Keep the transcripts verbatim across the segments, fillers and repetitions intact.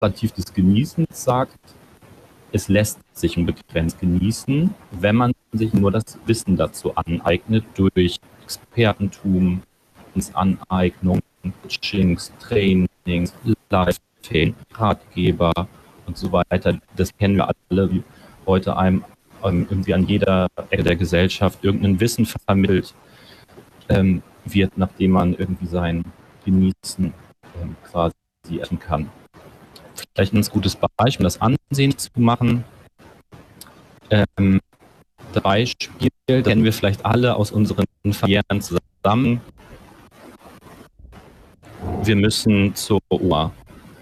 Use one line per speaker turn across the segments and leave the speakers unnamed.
Konservativ des Genießens sagt, es lässt sich unbegrenzt genießen, wenn man sich nur das Wissen dazu aneignet durch Expertentum, Aneignung, Coachings, Trainings, Live-Training, Ratgeber und so weiter. Das kennen wir alle, wie heute einem ähm, irgendwie an jeder Ecke der Gesellschaft irgendein Wissen vermittelt ähm, wird, nachdem man irgendwie sein Genießen ähm, quasi essen kann. Vielleicht ein ganz gutes Beispiel, um das Ansehen zu machen. Ähm, das Beispiel kennen wir vielleicht alle aus unseren Familien zusammen. Wir müssen zur Oma.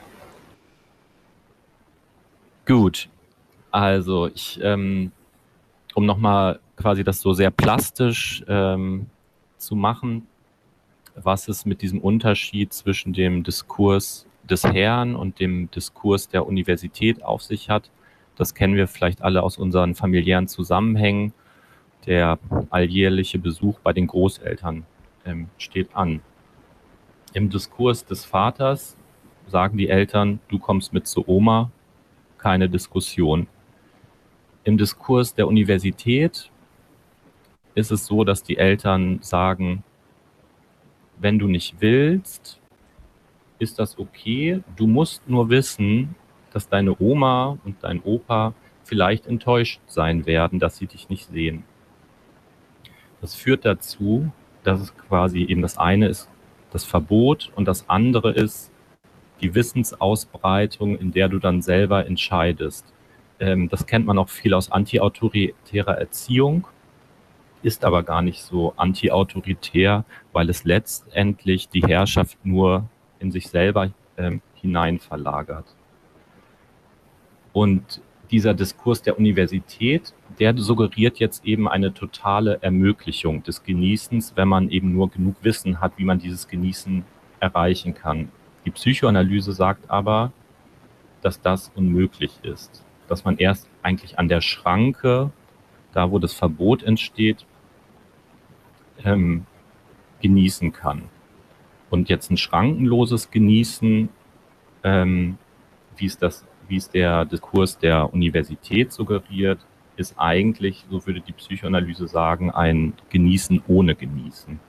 Gut, also ich, ähm, um nochmal quasi das so sehr plastisch ähm, zu machen, was es mit diesem Unterschied zwischen dem Diskurs des Herrn und dem Diskurs der Universität auf sich hat. Das kennen wir vielleicht alle aus unseren familiären Zusammenhängen. Der alljährliche Besuch bei den Großeltern ähm, steht an. Im Diskurs des Vaters sagen die Eltern, du kommst mit zur Oma, keine Diskussion. Im Diskurs der Universität ist es so, dass die Eltern sagen, wenn du nicht willst, ist das okay. Du musst nur wissen, dass deine Oma und dein Opa vielleicht enttäuscht sein werden, dass sie dich nicht sehen. Das führt dazu, dass es quasi eben das eine ist das Verbot und das andere ist die Wissensausbreitung, in der du dann selber entscheidest. Ähm, das kennt man auch viel aus antiautoritärer Erziehung, ist aber gar nicht so antiautoritär, weil es letztendlich die Herrschaft nur in sich selber ähm, hinein verlagert. Und dieser Diskurs der Universität, der suggeriert jetzt eben eine totale Ermöglichung des Genießens, wenn man eben nur genug Wissen hat, wie man dieses Genießen erreichen kann. Die Psychoanalyse sagt aber, dass das unmöglich ist, dass man erst eigentlich an der Schranke, da wo das Verbot entsteht, ähm, genießen kann. Und jetzt ein schrankenloses Genießen, ähm, wie es das wie es der Diskurs der Universität suggeriert, ist eigentlich, so würde die Psychoanalyse sagen, ein Genießen ohne Genießen.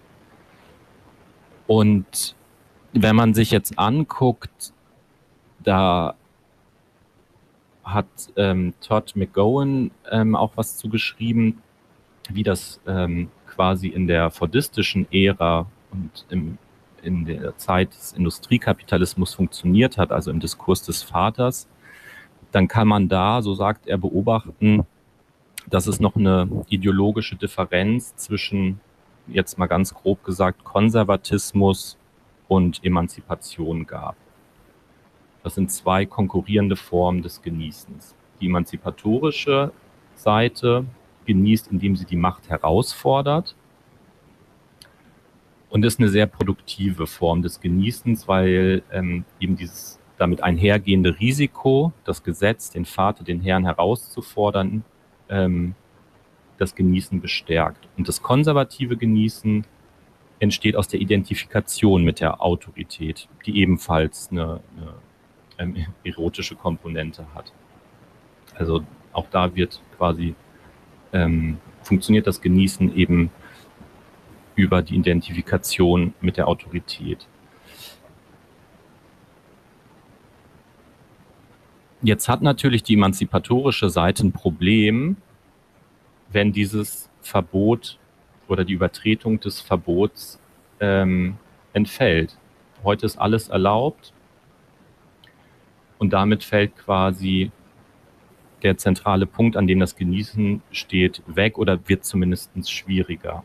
Und wenn man sich jetzt anguckt, da hat ähm, Todd McGowan ähm, auch was zugeschrieben, wie das ähm, quasi in der fordistischen Ära und im, in der Zeit des Industriekapitalismus funktioniert hat, also im Diskurs des Vaters. Dann kann man da, so sagt er, beobachten, dass es noch eine ideologische Differenz zwischen, jetzt mal ganz grob gesagt, Konservatismus und Emanzipation gab. Das sind zwei konkurrierende Formen des Genießens. Die emanzipatorische Seite genießt, indem sie die Macht herausfordert und ist eine sehr produktive Form des Genießens, weil ähm, eben dieses damit einhergehende Risiko, das Gesetz, den Vater, den Herrn herauszufordern, ähm, das Genießen bestärkt. Und das konservative Genießen entsteht aus der Identifikation mit der Autorität, die ebenfalls eine, eine ähm, erotische Komponente hat. Also auch da wird quasi, ähm, funktioniert das Genießen eben über die Identifikation mit der Autorität. Jetzt hat natürlich die emanzipatorische Seite ein Problem, wenn dieses Verbot oder die Übertretung des Verbots ähm, entfällt. Heute ist alles erlaubt und damit fällt quasi der zentrale Punkt, an dem das Genießen steht, weg oder wird zumindest schwieriger.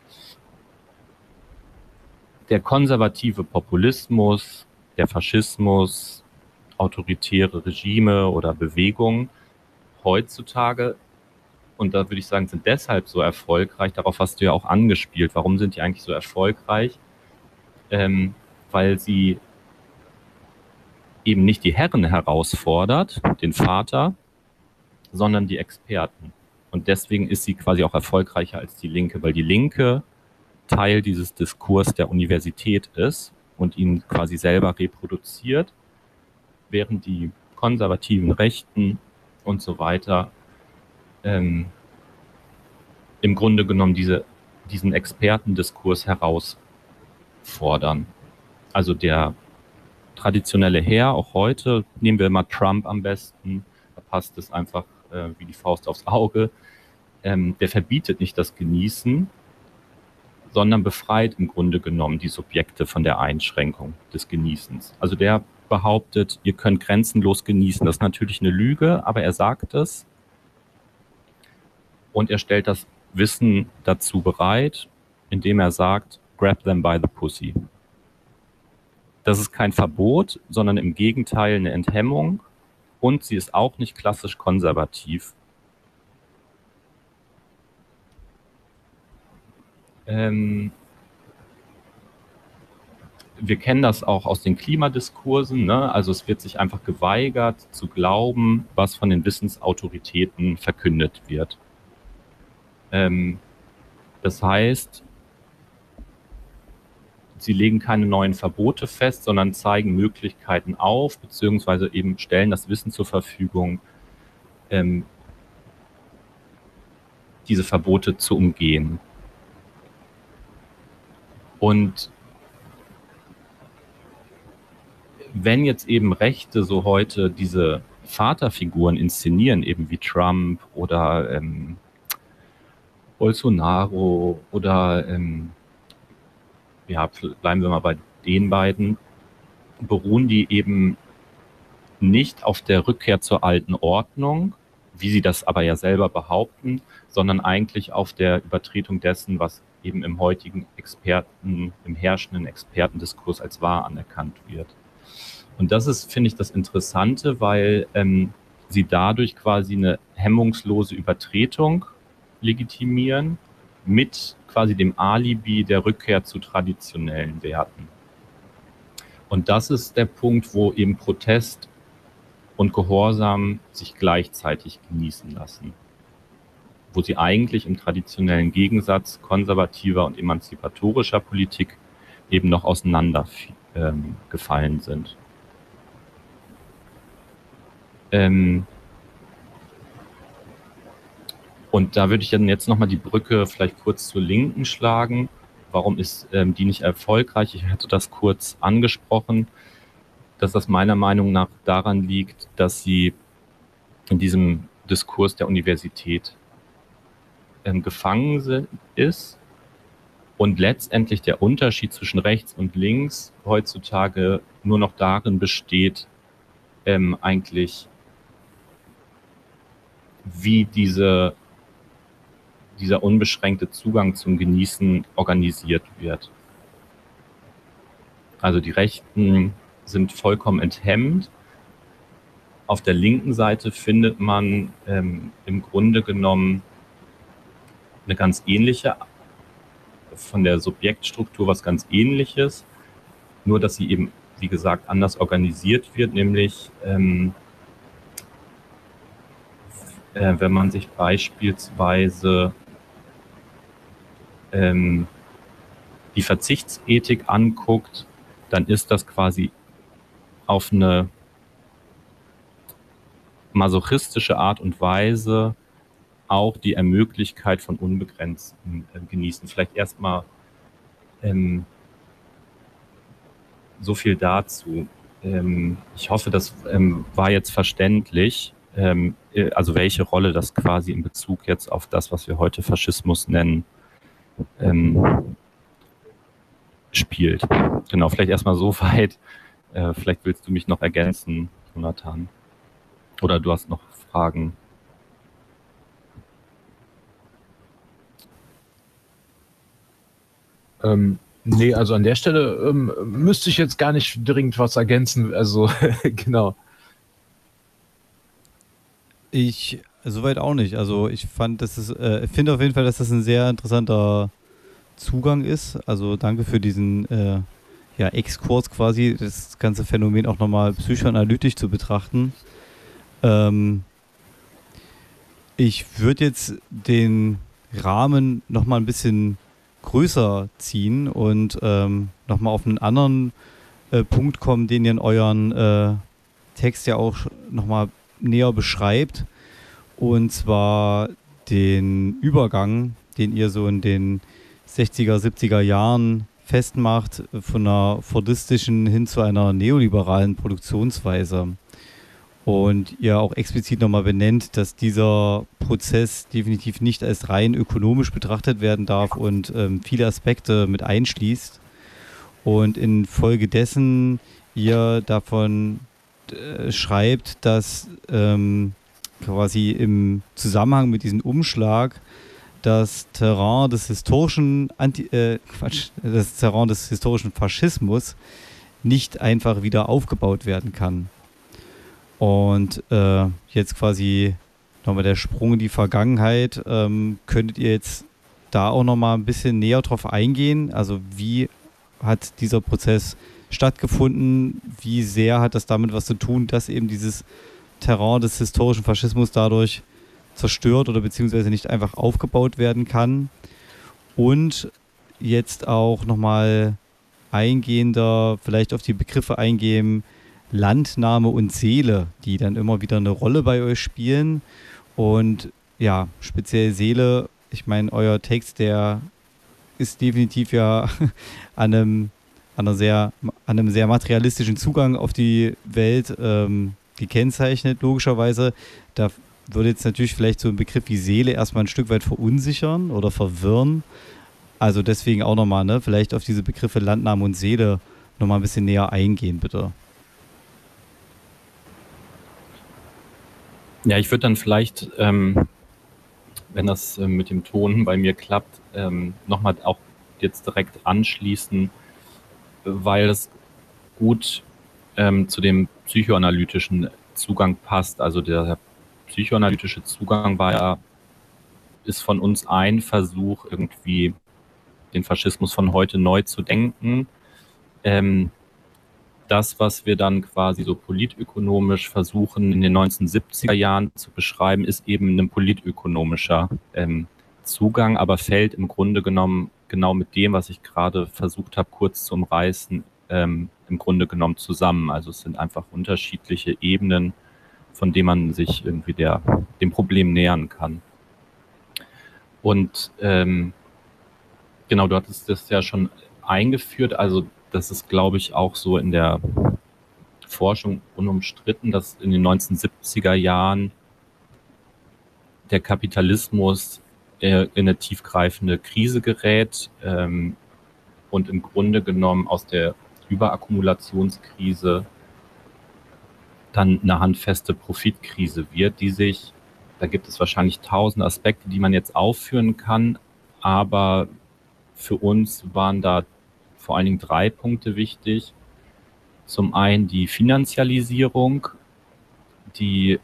Der konservative Populismus, der Faschismus, autoritäre Regime oder Bewegungen heutzutage, und da würde ich sagen, sind deshalb so erfolgreich, darauf hast du ja auch angespielt, warum sind die eigentlich so erfolgreich? Ähm, weil sie eben nicht die Herren herausfordert, den Vater, sondern die Experten. Und deswegen ist sie quasi auch erfolgreicher als die Linke, weil die Linke Teil dieses Diskurs der Universität ist und ihn quasi selber reproduziert. während die konservativen Rechten und so weiter ähm, im Grunde genommen diese, diesen Expertendiskurs herausfordern. Also der traditionelle Herr, auch heute, nehmen wir mal Trump am besten, da passt es einfach äh, wie die Faust aufs Auge, ähm, der verbietet nicht das Genießen, sondern befreit im Grunde genommen die Subjekte von der Einschränkung des Genießens. Also der behauptet, ihr könnt grenzenlos genießen. Das ist natürlich eine Lüge, aber er sagt es und er stellt das Wissen dazu bereit, indem er sagt, grab them by the pussy. Das ist kein Verbot, sondern im Gegenteil eine Enthemmung und sie ist auch nicht klassisch konservativ. Ähm, wir kennen das auch aus den Klimadiskursen, ne? Also es wird sich einfach geweigert zu glauben, was von den Wissensautoritäten verkündet wird. Ähm, das heißt, sie legen keine neuen Verbote fest, sondern zeigen Möglichkeiten auf, beziehungsweise eben stellen das Wissen zur Verfügung, ähm, diese Verbote zu umgehen. Und wenn jetzt eben Rechte so heute diese Vaterfiguren inszenieren, eben wie Trump oder ähm, Bolsonaro oder ähm, ja, bleiben wir mal bei den beiden, beruhen die eben nicht auf der Rückkehr zur alten Ordnung, wie sie das aber ja selber behaupten, sondern eigentlich auf der Übertretung dessen, was eben im heutigen Experten, im herrschenden Expertendiskurs als wahr anerkannt wird. Und das ist, finde ich, das Interessante, weil ähm, sie dadurch quasi eine hemmungslose Übertretung legitimieren mit quasi dem Alibi der Rückkehr zu traditionellen Werten. Und das ist der Punkt, wo eben Protest und Gehorsam sich gleichzeitig genießen lassen. Wo sie eigentlich im traditionellen Gegensatz konservativer und emanzipatorischer Politik eben noch auseinandergefallen ähm, sind. Ähm und da würde ich dann jetzt nochmal die Brücke vielleicht kurz zur Linken schlagen. Warum ist ähm, die nicht erfolgreich? Ich hatte das kurz angesprochen, dass das meiner Meinung nach daran liegt, dass sie in diesem Diskurs der Universität ähm, gefangen sind, ist und letztendlich der Unterschied zwischen rechts und links heutzutage nur noch darin besteht, ähm, eigentlich wie diese, dieser unbeschränkte Zugang zum Genießen organisiert wird. Also die Rechten sind vollkommen enthemmt. Auf der linken Seite findet man ähm, im Grunde genommen eine ganz ähnliche, von der Subjektstruktur was ganz Ähnliches, nur dass sie eben, wie gesagt, anders organisiert wird, nämlich ähm, äh, wenn man sich beispielsweise ähm, die Verzichtsethik anguckt, dann ist das quasi auf eine masochistische Art und Weise auch die Ermöglichkeit von unbegrenztem äh, Genießen. Vielleicht erstmal ähm, so viel dazu. Ähm, ich hoffe, das ähm, war jetzt verständlich, ähm, also welche Rolle das quasi in Bezug jetzt auf das, was wir heute Faschismus nennen, ähm, spielt. Genau, vielleicht erstmal so weit. Äh, vielleicht willst du mich noch ergänzen, Jonathan. Oder du hast noch Fragen.
Ähm, nee, also an der Stelle ähm, müsste ich jetzt gar nicht dringend was ergänzen. Also, genau.
Ich soweit auch nicht. Also ich fand, das ist, äh, finde auf jeden Fall, dass das ein sehr interessanter Zugang ist. Also danke für diesen äh, ja, Exkurs quasi, das ganze Phänomen auch nochmal psychoanalytisch zu betrachten. Ähm, ich würde jetzt den Rahmen nochmal ein bisschen größer ziehen und ähm, nochmal auf einen anderen äh, Punkt kommen, den ihr in euren äh, Text ja auch nochmal näher beschreibt. Und zwar den Übergang, den ihr so in den sechziger, siebziger Jahren festmacht, von einer fordistischen hin zu einer neoliberalen Produktionsweise. Und ihr auch explizit nochmal benennt, dass dieser Prozess definitiv nicht als rein ökonomisch betrachtet werden darf und ähm, viele Aspekte mit einschließt. Und infolgedessen ihr davon äh, schreibt, dass ähm, quasi im Zusammenhang mit diesem Umschlag das Terrain des historischen Anti, äh, Quatsch, das Terrain des historischen Faschismus nicht einfach wieder aufgebaut werden kann. Und äh, jetzt quasi nochmal der Sprung in die Vergangenheit. Ähm, könntet ihr jetzt da auch nochmal ein bisschen näher drauf eingehen? Also wie hat dieser Prozess stattgefunden? Wie sehr hat das damit was zu tun, dass eben dieses Terrain des historischen Faschismus dadurch zerstört oder beziehungsweise nicht einfach aufgebaut werden kann? Und jetzt auch nochmal eingehender vielleicht auf die Begriffe eingehen, Landnahme und Seele, die dann immer wieder eine Rolle bei euch spielen. Und ja, speziell Seele, ich meine, euer Text, der ist definitiv ja an einem, an einer sehr, an einem sehr materialistischen Zugang auf die Welt ähm, gekennzeichnet, logischerweise. Da würde jetzt natürlich vielleicht so ein Begriff wie Seele erstmal ein Stück weit verunsichern oder verwirren. Also deswegen auch nochmal, ne, vielleicht auf diese Begriffe Landnahme und Seele nochmal ein bisschen näher eingehen, bitte.
Ja, ich würde dann vielleicht, ähm, wenn das äh, mit dem Ton bei mir klappt, ähm, nochmal auch jetzt direkt anschließen, weil es gut ähm, zu dem psychoanalytischen Zugang passt. Also der psychoanalytische Zugang war ja, ist von uns ein Versuch, irgendwie den Faschismus von heute neu zu denken. Ähm, das, was wir dann quasi so politökonomisch versuchen in den neunzehnhundertsiebziger Jahren zu beschreiben, ist eben ein politökonomischer ähm, Zugang, aber fällt im Grunde genommen genau mit dem, was ich gerade versucht habe, kurz zu umreißen, ähm, im Grunde genommen zusammen. Also es sind einfach unterschiedliche Ebenen, von denen man sich irgendwie der, dem Problem nähern kann. Und ähm, genau, du hattest das ja schon eingeführt, also das ist, glaube ich, auch so in der Forschung unumstritten, dass in den neunzehnhundertsiebziger Jahren der Kapitalismus äh, in eine tiefgreifende Krise gerät ähm, und im Grunde genommen aus der Überakkumulationskrise dann eine handfeste Profitkrise wird, die sich, da gibt es wahrscheinlich tausend Aspekte, die man jetzt aufführen kann, aber für uns waren da vor allen Dingen drei Punkte wichtig. Zum einen die Finanzialisierung, die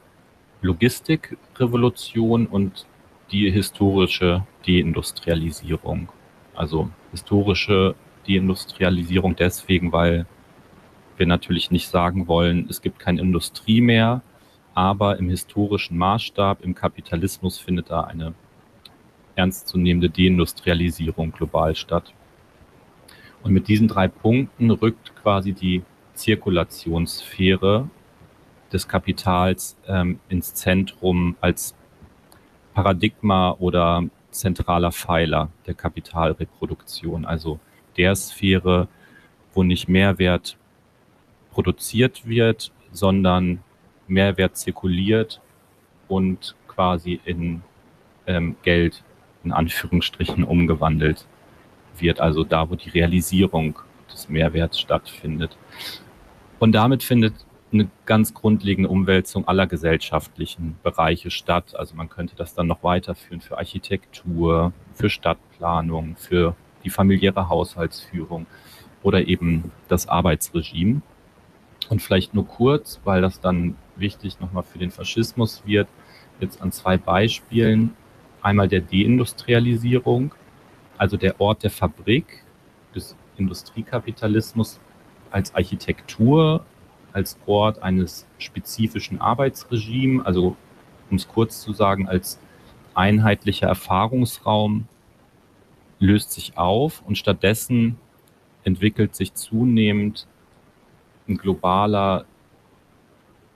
Logistikrevolution und die historische Deindustrialisierung. Also historische Deindustrialisierung deswegen, weil wir natürlich nicht sagen wollen, es gibt keine Industrie mehr, aber im historischen Maßstab, im Kapitalismus findet da eine ernstzunehmende Deindustrialisierung global statt. Und mit diesen drei Punkten rückt quasi die Zirkulationssphäre des Kapitals ähm, ins Zentrum als Paradigma oder zentraler Pfeiler der Kapitalreproduktion, also der Sphäre, wo nicht Mehrwert produziert wird, sondern Mehrwert zirkuliert und quasi in ähm, Geld in Anführungsstrichen umgewandelt wird, also da, wo die Realisierung des Mehrwerts stattfindet. Und damit findet eine ganz grundlegende Umwälzung aller gesellschaftlichen Bereiche statt. Also man könnte das dann noch weiterführen für Architektur, für Stadtplanung, für die familiäre Haushaltsführung oder eben das Arbeitsregime. Und vielleicht nur kurz, weil das dann wichtig nochmal für den Faschismus wird, jetzt an zwei Beispielen. Einmal der Deindustrialisierung, also der Ort der Fabrik des Industriekapitalismus als Architektur, als Ort eines spezifischen Arbeitsregimes, also um es kurz zu sagen, als einheitlicher Erfahrungsraum löst sich auf und stattdessen entwickelt sich zunehmend ein globaler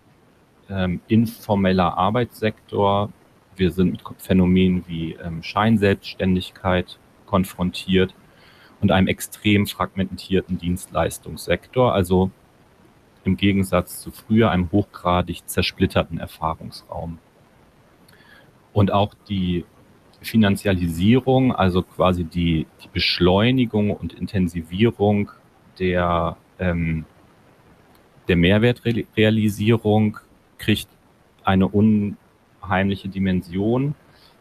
ähm, informeller Arbeitssektor. Wir sind mit Phänomenen wie ähm, Scheinselbstständigkeit konfrontiert und einem extrem fragmentierten Dienstleistungssektor, also im Gegensatz zu früher einem hochgradig zersplitterten Erfahrungsraum. Und auch die Finanzialisierung, also quasi die, die Beschleunigung und Intensivierung der, ähm, der Mehrwertrealisierung kriegt eine unheimliche Dimension.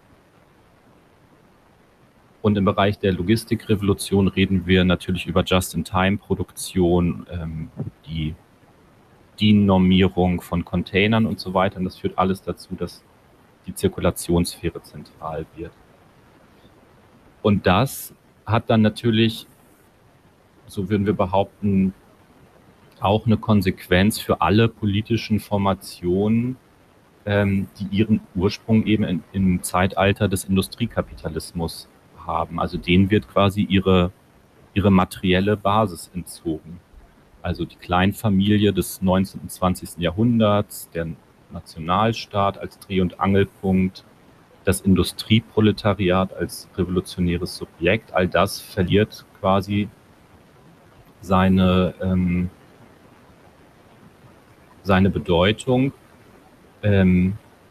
Und im Bereich der Logistikrevolution reden wir natürlich über Just-in-Time-Produktion, ähm, die DIN-Normierung von Containern und so weiter. Und das führt alles dazu, dass die Zirkulationssphäre zentral wird. Und das hat dann natürlich, so würden wir behaupten, auch eine Konsequenz für alle politischen Formationen, ähm, die ihren Ursprung eben in, im Zeitalter des Industriekapitalismus haben. Also denen wird quasi ihre, ihre materielle Basis entzogen. Also die Kleinfamilie des neunzehnten und zwanzigsten Jahrhunderts, der Nationalstaat als Dreh- und Angelpunkt, das Industrieproletariat als revolutionäres Subjekt, all das verliert quasi seine, ähm, seine Bedeutung. Ähm,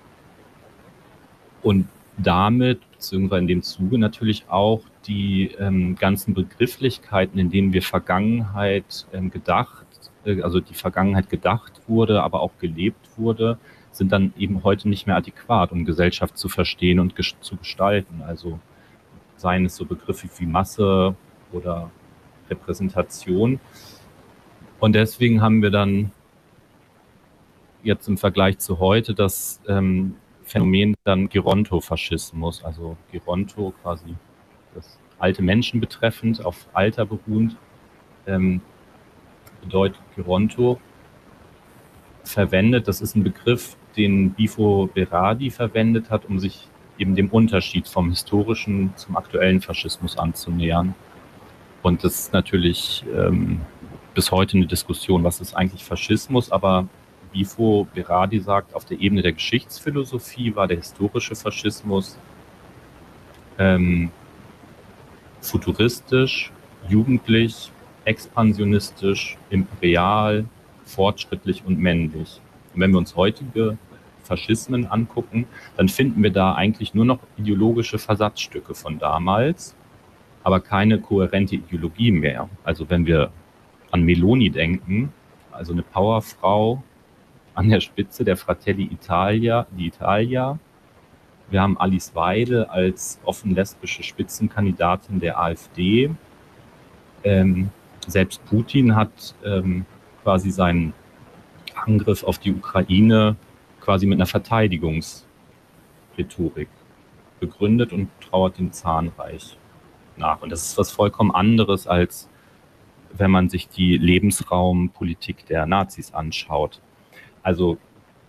und damit, beziehungsweise in dem Zuge natürlich auch die ähm, ganzen Begrifflichkeiten, in denen wir Vergangenheit ähm, gedacht, äh, also die Vergangenheit gedacht wurde, aber auch gelebt wurde, sind dann eben heute nicht mehr adäquat, um Gesellschaft zu verstehen und ges- zu gestalten. Also seien es so Begriffe wie Masse oder Repräsentation. Und deswegen haben wir dann jetzt im Vergleich zu heute das ähm, Phänomen dann Gerontofaschismus, also Geronto quasi das alte Menschen betreffend, auf Alter beruhend, ähm, bedeutet Geronto verwendet. Das ist ein Begriff, den Bifo Berardi verwendet hat, um sich eben dem Unterschied vom historischen zum aktuellen Faschismus anzunähern. Und das ist natürlich ähm, bis heute eine Diskussion, was ist eigentlich Faschismus, aber Bifo Berardi sagt, auf der Ebene der Geschichtsphilosophie war der historische Faschismus ähm, futuristisch, jugendlich, expansionistisch, imperial, fortschrittlich und männlich. Und wenn wir uns heutige Faschismen angucken, dann finden wir da eigentlich nur noch ideologische Versatzstücke von damals, aber keine kohärente Ideologie mehr. Also wenn wir an Meloni denken, also eine Powerfrau an der Spitze der Fratelli Italia, d'Italia. Wir haben Alice Weidel als offen lesbische Spitzenkandidatin der AfD. Ähm, selbst Putin hat ähm, quasi seinen Angriff auf die Ukraine quasi mit einer Verteidigungsrhetorik begründet und trauert dem Zahnreich nach. Und das ist was vollkommen anderes, als wenn man sich die Lebensraumpolitik der Nazis anschaut. Also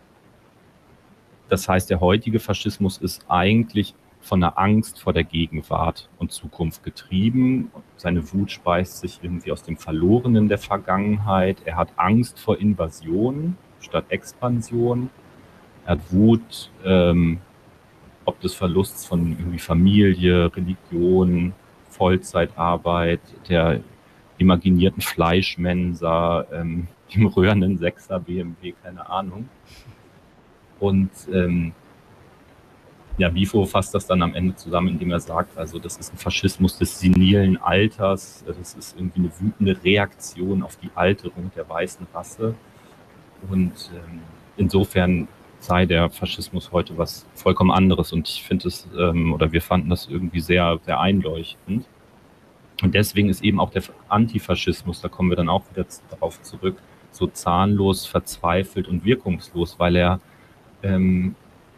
das heißt, der heutige Faschismus ist eigentlich von der Angst vor der Gegenwart und Zukunft getrieben. Seine Wut speist sich irgendwie aus dem Verlorenen der Vergangenheit. Er hat Angst vor Invasion statt Expansion. Er hat Wut ähm, ob des Verlusts von irgendwie Familie, Religion, Vollzeitarbeit, der imaginierten Fleischmensa, ähm, dem rührenden Sechser B M W, keine Ahnung. Und ähm, ja, Bifo fasst das dann am Ende zusammen, indem er sagt, also das ist ein Faschismus des senilen Alters, das ist irgendwie eine wütende Reaktion auf die Alterung der weißen Rasse. Und ähm, insofern sei der Faschismus heute was vollkommen anderes. Und ich finde es, ähm, oder wir fanden das irgendwie sehr, sehr einleuchtend. Und deswegen ist eben auch der Antifaschismus, da kommen wir dann auch wieder darauf zurück, so zahnlos, verzweifelt und wirkungslos, weil er ähm,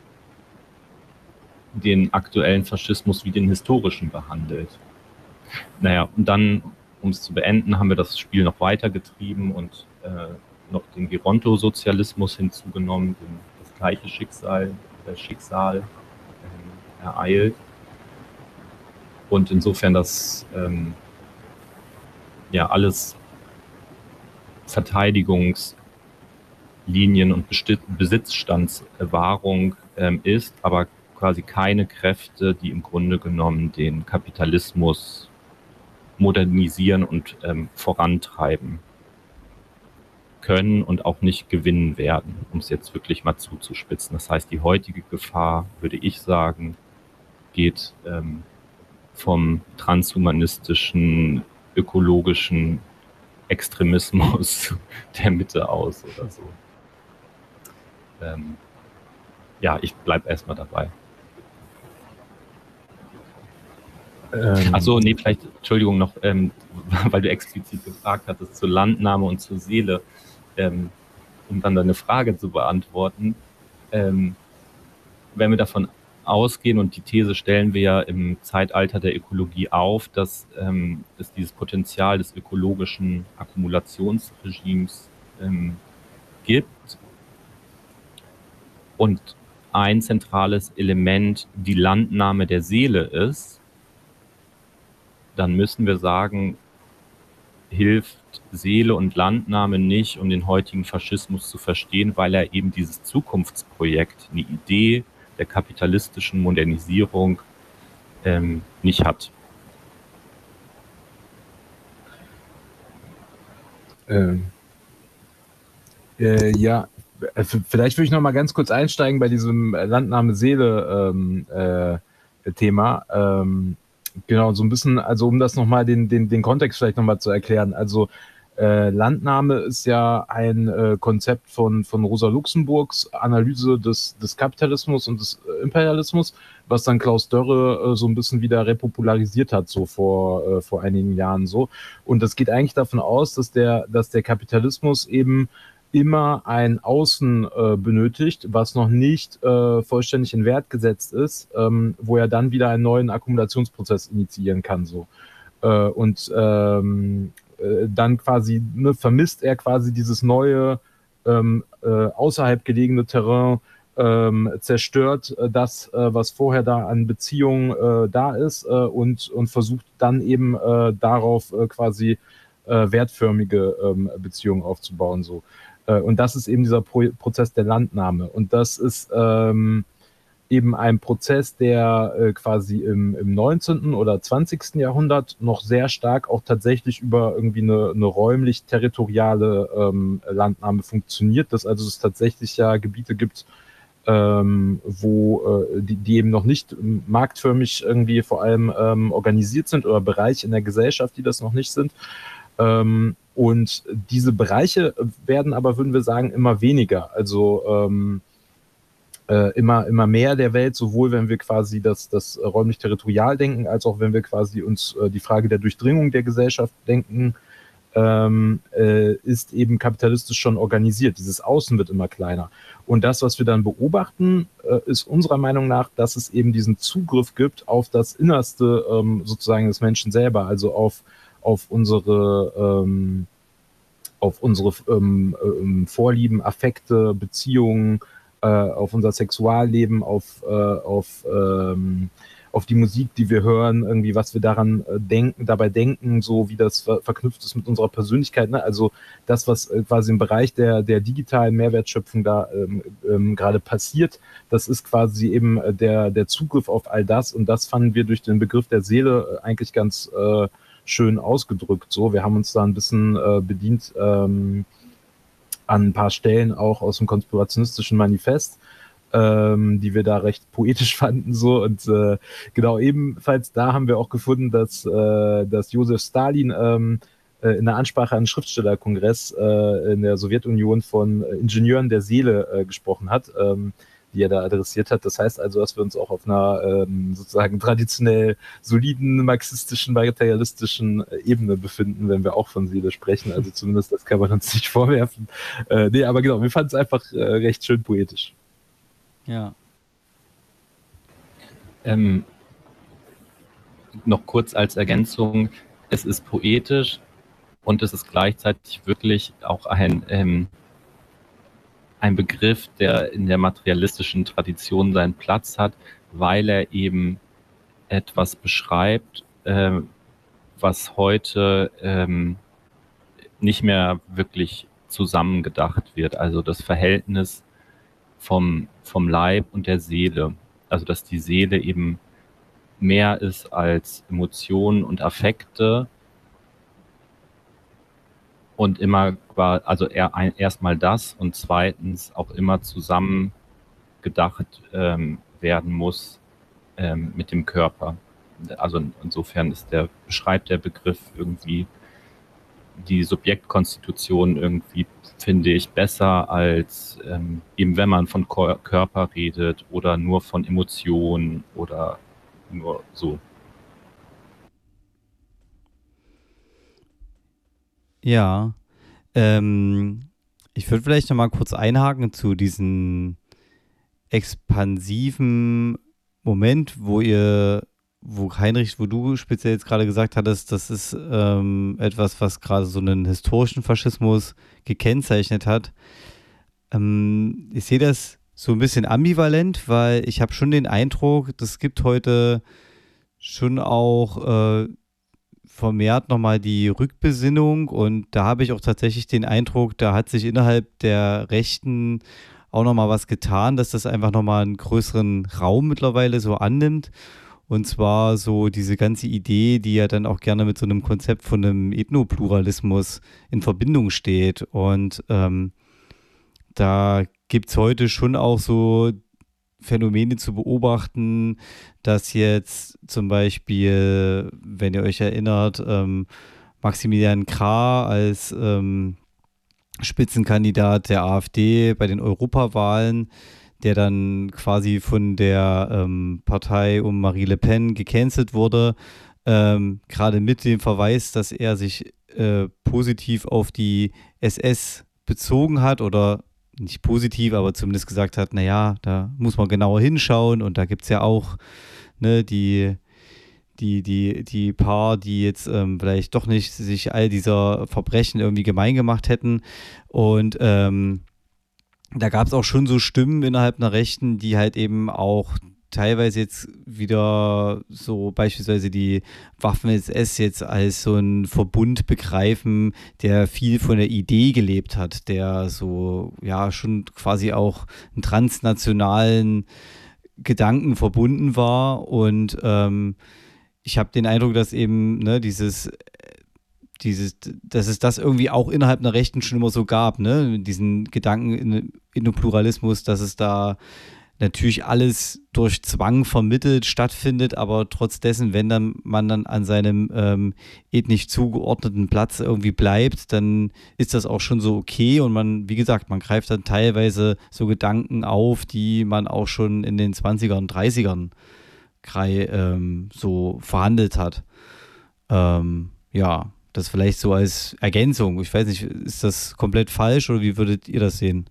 den aktuellen Faschismus wie den historischen behandelt. Naja, und dann, um es zu beenden, haben wir das Spiel noch weitergetrieben und äh, noch den Geronto-Sozialismus hinzugenommen, den, das gleiche Schicksal, das Schicksal ähm, ereilt. Und insofern das ähm, ja alles Verteidigungsjagd Linien- und Besti- Besitzstandswahrung ähm, ist, aber quasi keine Kräfte, die im Grunde genommen den Kapitalismus modernisieren und ähm, vorantreiben können und auch nicht gewinnen werden, um es jetzt wirklich mal zuzuspitzen. Das heißt, die heutige Gefahr, würde ich sagen, geht ähm, vom transhumanistischen, ökologischen Extremismus der Mitte aus oder so. Ähm, ja, ich bleibe erstmal dabei.
Ähm,
Achso, nee, vielleicht, Entschuldigung noch, ähm, weil du explizit gefragt hattest zur Landnahme und zur Seele, ähm, um dann deine Frage zu beantworten. Ähm, wenn wir davon ausgehen, und die These stellen wir ja im Zeitalter der Ökologie auf, dass ähm, es dieses Potenzial des ökologischen Akkumulationsregimes ähm, gibt und ein zentrales Element die Landnahme der Seele ist, dann müssen wir sagen, hilft Seele und Landnahme nicht, um den heutigen Faschismus zu verstehen, weil er eben dieses Zukunftsprojekt, eine Idee der kapitalistischen Modernisierung ähm, nicht hat.
ähm, äh, ja, äh, v- vielleicht würde ich noch mal ganz kurz einsteigen bei diesem Landnahme Seele ähm, äh, Thema. Ähm, genau, so ein bisschen, also um das noch mal den, den, den Kontext vielleicht noch mal zu erklären. Also äh, Landnahme ist ja ein äh, Konzept von, von Rosa Luxemburgs Analyse des, des Kapitalismus und des äh, Imperialismus, was dann Klaus Dörre äh, so ein bisschen wieder repopularisiert hat, so vor, äh, vor einigen Jahren so. Und das geht eigentlich davon aus, dass der, dass der Kapitalismus eben immer ein Außen äh, benötigt, was noch nicht äh, vollständig in Wert gesetzt ist, ähm, wo er dann wieder einen neuen Akkumulationsprozess initiieren kann. So. Äh, und ähm, äh, dann quasi ne, vermisst er quasi dieses neue, ähm, äh, außerhalb gelegene Terrain, ähm, zerstört äh, das, äh, was vorher da an Beziehungen äh, da ist äh, und, und versucht dann eben äh, darauf äh, quasi äh, wertförmige ähm, Beziehungen aufzubauen. So. Äh, und das ist eben dieser Pro Prozess der Landnahme. Und das ist ähm, eben ein Prozess, der äh, quasi im, im neunzehnten oder zwanzigsten Jahrhundert noch sehr stark auch tatsächlich über irgendwie eine, eine räumlich-territoriale ähm, Landnahme funktioniert, dass also es tatsächlich ja Gebiete gibt, ähm, wo äh, die, die eben noch nicht marktförmig irgendwie vor allem ähm, organisiert sind oder Bereiche in der Gesellschaft, die das noch nicht sind. Ähm, und diese Bereiche werden aber, würden wir sagen, immer weniger. Also ähm, äh, immer, immer mehr der Welt, sowohl wenn wir quasi das, das räumlich-territorial denken, als auch wenn wir quasi uns äh, die Frage der Durchdringung der Gesellschaft denken, ähm, äh, ist eben kapitalistisch schon organisiert. Dieses Außen wird immer kleiner. Und das, was wir dann beobachten, äh, ist unserer Meinung nach, dass es eben diesen Zugriff gibt auf das Innerste ähm, sozusagen des Menschen selber, also auf, auf unsere ähm, auf unsere ähm, ähm, Vorlieben, Affekte, Beziehungen, äh, auf unser Sexualleben, auf, äh, auf, ähm, auf die Musik, die wir hören, irgendwie, was wir daran äh, denken, dabei denken, so wie das ver verknüpft ist mit unserer Persönlichkeit. Ne? Also das, was äh, quasi im Bereich der, der digitalen Mehrwertschöpfung da ähm, ähm, gerade passiert, das ist quasi eben äh, der, der Zugriff auf all das. Und das fanden wir durch den Begriff der Seele äh, eigentlich ganz äh, schön ausgedrückt. So, wir haben uns da ein bisschen äh, bedient ähm, an ein paar Stellen auch aus dem konspirationistischen Manifest, ähm, die wir da recht poetisch fanden. So und äh, genau ebenfalls da haben wir auch gefunden, dass, äh, dass Josef Stalin ähm, äh, in der Ansprache an den Schriftstellerkongress äh, in der Sowjetunion von äh, Ingenieuren der Seele äh, gesprochen hat. Ähm, die er da adressiert hat. Das heißt also, dass wir uns auch auf einer ähm, sozusagen traditionell soliden, marxistischen, materialistischen Ebene befinden, wenn wir auch von Seele sprechen. Also zumindest das kann man uns nicht vorwerfen. Äh, nee, aber genau, wir fanden es einfach äh, recht schön poetisch.
Ja.
Ähm, noch kurz als Ergänzung, es ist poetisch und es ist gleichzeitig wirklich auch ein ähm, ein Begriff, der in der materialistischen Tradition seinen Platz hat, weil er eben etwas beschreibt, äh, was heute ähm, nicht mehr wirklich zusammengedacht wird. Also das Verhältnis vom, vom Leib und der Seele. Also dass die Seele eben mehr ist als Emotionen und Affekte und immer, also erstmal das und zweitens auch immer zusammen gedacht ähm, werden muss ähm, mit dem Körper. Also insofern ist der, beschreibt der Begriff irgendwie die Subjektkonstitution irgendwie, finde ich, besser als ähm, eben wenn man von Ko- Körper redet oder nur von Emotionen oder nur so.
Ja, ähm, ich würde vielleicht noch mal kurz einhaken zu diesen expansiven Moment, wo ihr, wo Heinrich, wo du speziell jetzt gerade gesagt hattest, das ist ähm, etwas, was gerade so einen historischen Faschismus gekennzeichnet hat. Ähm, ich sehe das so ein bisschen ambivalent, weil ich habe schon den Eindruck, es gibt heute schon auch äh, vermehrt nochmal die Rückbesinnung und da habe ich auch tatsächlich den Eindruck, da hat sich innerhalb der Rechten auch nochmal was getan, dass das einfach nochmal einen größeren Raum mittlerweile so annimmt. Und zwar so diese ganze Idee, die ja dann auch gerne mit so einem Konzept von einem Ethnopluralismus in Verbindung steht. Und ähm, da gibt es heute schon auch so Phänomene zu beobachten, dass jetzt zum Beispiel, wenn ihr euch erinnert, ähm, Maximilian Krah als ähm, Spitzenkandidat der AfD bei den Europawahlen, der dann quasi von der ähm, Partei um Marie Le Pen gecancelt wurde, ähm, gerade mit dem Verweis, dass er sich äh, positiv auf die S S bezogen hat oder nicht positiv, aber zumindest gesagt hat, naja, da muss man genauer hinschauen und da gibt es ja auch ne, die, die, die, die paar, die jetzt ähm, vielleicht doch nicht sich all dieser Verbrechen irgendwie gemein gemacht hätten. Und ähm, da gab es auch schon so Stimmen innerhalb einer Rechten, die halt eben auch teilweise jetzt wieder so beispielsweise die Waffen-S S jetzt als so einen Verbund begreifen, der viel von der Idee gelebt hat, der so ja schon quasi auch einen transnationalen Gedanken verbunden war und ähm, ich habe den Eindruck, dass eben ne, dieses dieses, dass es das irgendwie auch innerhalb einer Rechten schon immer so gab, ne, diesen Gedanken in, in den Pluralismus, dass es da natürlich alles durch Zwang vermittelt stattfindet, aber trotz dessen, wenn dann man dann an seinem ähm, ethnisch zugeordneten Platz irgendwie bleibt, dann ist das auch schon so okay und man, wie gesagt, man greift dann teilweise so Gedanken auf, die man auch schon in den zwanzigern, dreißigern Krei, ähm, so verhandelt hat. Ähm, ja, das vielleicht so als Ergänzung. Ich weiß nicht, ist das komplett falsch oder wie würdet ihr das sehen?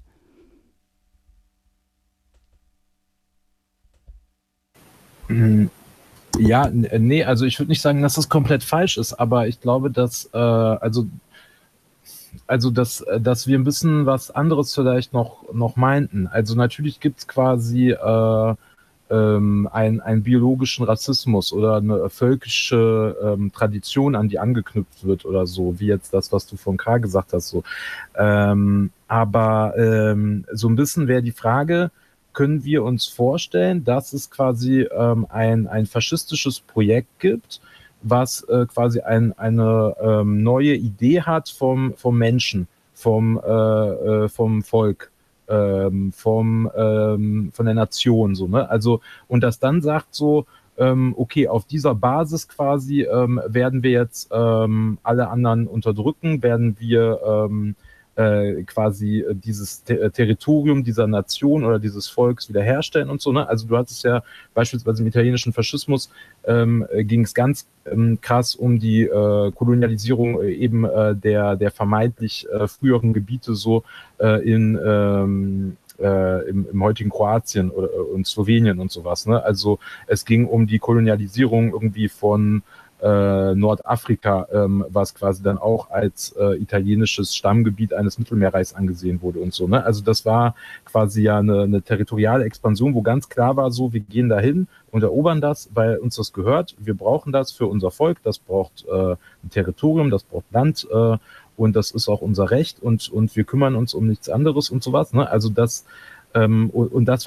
Ja, n- nee, also ich würde nicht sagen, dass das komplett falsch ist, aber ich glaube, dass, äh, also, also dass, äh, dass wir ein bisschen was anderes vielleicht noch, noch meinten. Also natürlich gibt es quasi äh, ähm, ein, einen biologischen Rassismus oder eine völkische ähm, Tradition, an die angeknüpft wird oder so, wie jetzt das, was du von K gesagt hast. So. Ähm, aber ähm, so ein bisschen wäre die Frage, können wir uns vorstellen, dass es quasi ähm, ein, ein faschistisches Projekt gibt, was äh, quasi ein, eine ähm, neue Idee hat vom, vom Menschen, vom, äh, äh, vom Volk, ähm, vom, ähm, von der Nation, so, ne? Also, und das dann sagt so, ähm, okay, auf dieser Basis quasi ähm, werden wir jetzt ähm, alle anderen unterdrücken, werden wir ähm, äh, quasi äh, dieses Te Territorium dieser Nation oder dieses Volks wiederherstellen und so, ne? Also du hattest ja beispielsweise im italienischen Faschismus ähm, ging es ganz ähm, krass um die äh, Kolonialisierung äh, eben äh, der, der vermeintlich äh, früheren Gebiete so äh, in ähm, äh, im, im heutigen Kroatien oder, und Slowenien und sowas. Ne? Also es ging um die Kolonialisierung irgendwie von äh, Nordafrika, ähm, was quasi dann auch als äh, italienisches Stammgebiet eines Mittelmeerreichs angesehen wurde und so. Ne? Also das war quasi ja eine, eine territoriale Expansion, wo ganz klar war, so wir gehen dahin und erobern das, weil uns das gehört. Wir brauchen das für unser Volk, das braucht äh, ein Territorium, das braucht Land äh, und das ist auch unser Recht und, und wir kümmern uns um nichts anderes und sowas. Ne? Also das, ähm, und, und das,